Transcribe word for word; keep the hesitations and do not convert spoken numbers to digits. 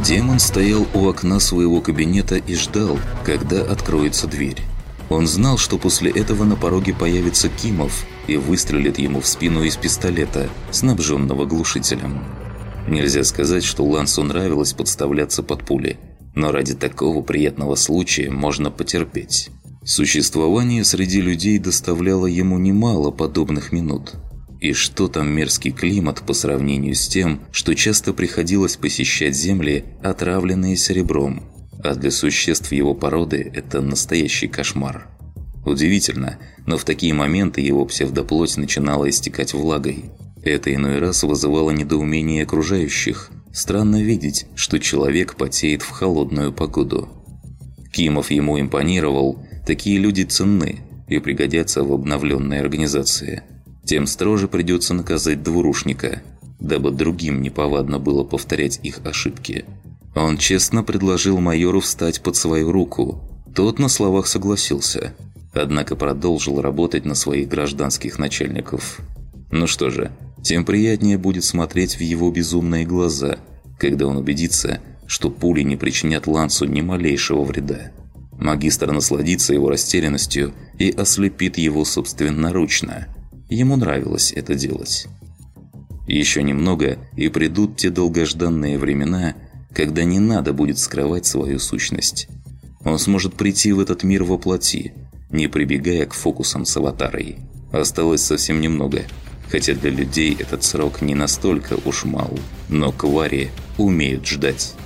Демон стоял у окна своего кабинета и ждал, когда откроется дверь. Он знал, что после этого на пороге появится Кимов и выстрелит ему в спину из пистолета, снабженного глушителем. Нельзя сказать, что Лансу нравилось подставляться под пули, но ради такого приятного случая можно потерпеть. Существование среди людей доставляло ему немало подобных минут. И что там мерзкий климат по сравнению с тем, что часто приходилось посещать земли, отравленные серебром, а для существ его породы это настоящий кошмар. Удивительно, но в такие моменты его псевдоплоть начинала истекать влагой. Это иной раз вызывало недоумение окружающих. Странно видеть, что человек потеет в холодную погоду. Кимов ему импонировал, такие люди ценны и пригодятся в обновленной организации. Тем строже придется наказать двурушника, дабы другим неповадно было повторять их ошибки. Он честно предложил майору встать под свою руку. Тот на словах согласился, однако продолжил работать на своих гражданских начальников. Ну что же, тем приятнее будет смотреть в его безумные глаза, когда он убедится, что пули не причинят Лансу ни малейшего вреда. Магистр насладится его растерянностью и ослепит его собственноручно. Ему нравилось это делать. Еще немного, и придут те долгожданные времена, когда не надо будет скрывать свою сущность. Он сможет прийти в этот мир во плоти, не прибегая к фокусам с аватарой. Осталось совсем немного, хотя для людей этот срок не настолько уж мал, но квари умеют ждать.